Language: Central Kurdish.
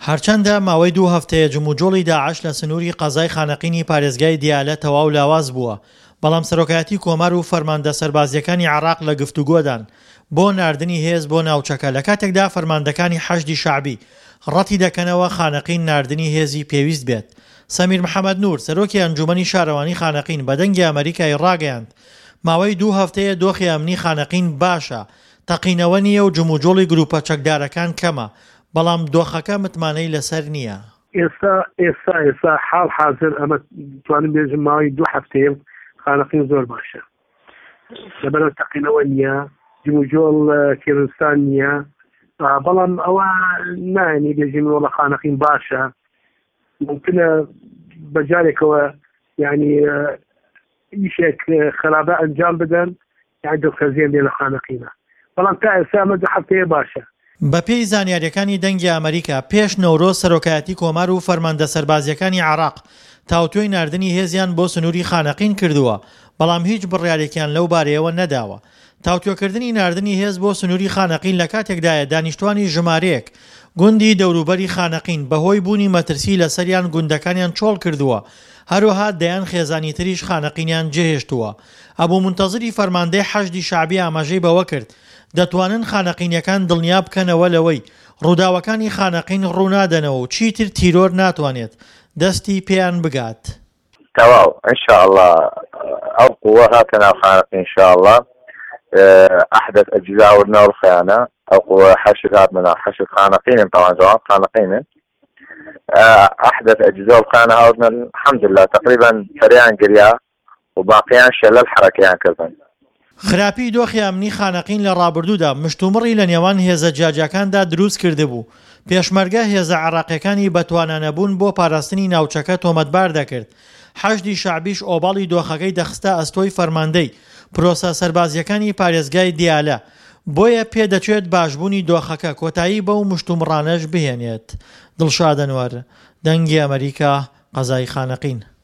هەرچەندە ماوەی 2 هەفتەیە جموجۆڵی داعش لە سنووری قەزای خانەقینی پارێزگای دیالە تەواو لاواز بووە، بەڵام سەرۆکایەتی کۆمار و فەرماندە سەربازیەکانی عێراق لە گفتوگۆدان بۆ ناردنی هێز بۆ ناوچەکە لە کاتێکدا فەرماندەکانی حەشدی شەعبی ڕەتی دەکەنەوە خانەقین ناردنی هێزی پێویست بێت. سەمیر محەممەد نور سەرۆکی ئەنجومەنی شارەوانی خانەقین بە دەنگی ئەمریکای ڕاگەیاند ماوەی 2 هەفتەیە دۆخی ئەمنی خانەقین باشە، تەقینەوە نییە و جموجۆڵی گروپە چەکدارەکان کەمە، بەڵام دۆخەکە متمانەی لەسەر نییە. ئێستا حاڵ حاضر ئەمە توانم بێژم ماوەی 2 هەفتەیە خانەقین زۆر باشە، لەبەرەوە تەقینەوە نییە، جموجۆڵ کێرستان نییە، بەڵام ئەوە نانی بێژین وەڵە خانەقین باشە، ممکنە بەجارێکەوە یعنی ئیشێک خراپە ئەنجام بدەن یان دڵخەزیان لێ لە خانەقینە، بەڵام تا ئێستا ئەمە 2 هەفتەیە باشە. بەپێی زانیاریەکانی دەنگی ئەمریکا پێش نەورۆز سەرۆکایەتی کۆمار و فەرماندە سەربازیەکانی عێراق تاوتوێی ناردنی هێزیان بۆ سنووری خانەقین کردووە، بەڵام هیچ بڕیارێکیان لەو بارەیەوە نەداوە. تاوتوێکردنی ناردنی هێز بۆ سنووری خانەقین لە کاتێکدایە دانیشتوانی ژمارەیەک گوندی دەوروبەری خانەقین بەهۆی بوونی مەترسی لەسەریان گوندەکانیان چۆڵ کردووە، هەروەها دەیان خێزانی تریش خانەقینیان جێهێشتووە. ئەبوو منتەزری فەرماندەی حەشدی شەعبی ئاماژەی بەوە کرد دەتوانن خانەقینیەکان دڵنیا بکەنەوە لەوەی ڕووداوەکانی خانەقین ڕوونادەنەوە و چیتر تیرۆر ناتوانێت دەستی پێیان بگات. تەواو ئینشاءالله ئەو قووە هاتە ناو خانەقین ئینشاءالله أحدث أجزاء ورنا الخيانة أو حشد هذا حشد خانقين طبعا جواب خانقين أحدث أجزاء الخانة هذا الحمد لله تقريبا سريعا قريا وباقيان شلل الحركة كذا. خراپی دۆخی ئەمنی خانەقین لە ڕابردوودا مشتومڕی لە نێوان هێزە جیاجەکاندا دروست کردبوو. پێشمەرگە هێزە عێراقیەکانی بەتوانانەبوون بۆ پاراستنی ناوچەکە تۆمەتبار دەکرد. حەشدی شەعبیش ئۆباڵی دۆخەکەی دەخستە ئەستۆی فەرماندەی پرۆسە سەربازیەکانی پارێزگای دیالە، بۆیە پێدەچێت باشبوونی دۆخەکە کۆتایی بەو مشتومڕانەش بهێنێت. دڵشاد ئەنوەر، دەنگی ئەمریکا، قەزای خانەقین.